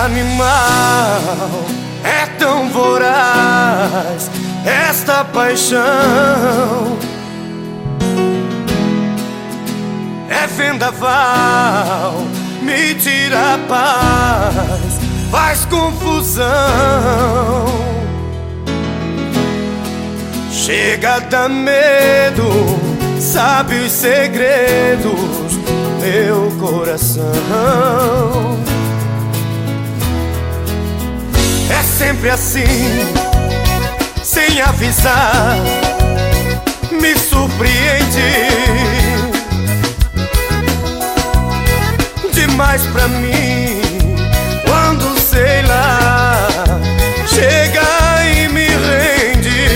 animal, é tão voraz esta paixão. É vendaval, me tira a paz, faz confusão. Chega a dar medo, sabe os segredos do meu coração. É sempre assim, sem avisar, me surpreende demais pra mim. Quando, sei lá, chega e me rende,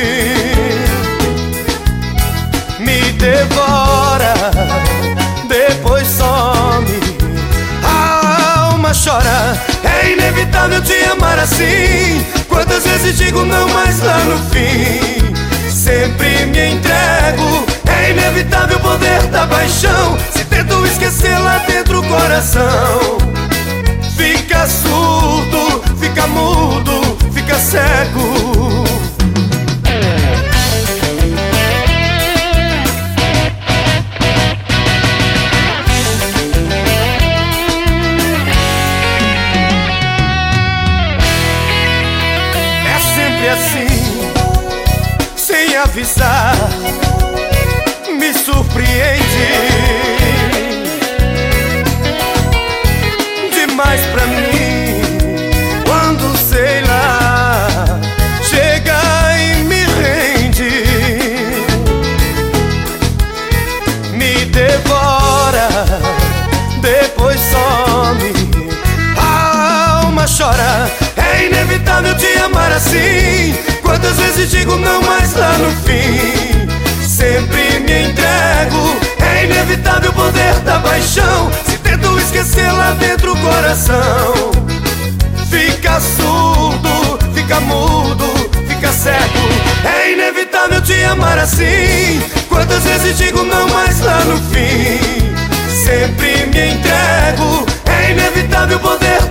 me devora, depois some, a alma chora. É inevitável te amar assim. Quantas vezes digo não, mas lá no fim sempre me entrego. É inevitável o poder da paixão. Se tento esquecer, lá dentro o coração fica surdo, fica mudo, fica cego. Assim, sem avisar, me surpreende demais pra mim. Quando, sei lá, chega e me rende, me devora, depois some, a alma chora. É inevitável te amar assim. Quantas vezes digo não, mas lá no fim sempre me entrego. É inevitável o poder da paixão. Se tento esquecer, lá dentro o coração fica surdo, fica mudo, fica cego. É inevitável te amar assim. Quantas vezes digo não, mas lá no fim sempre me entrego. É inevitável o poder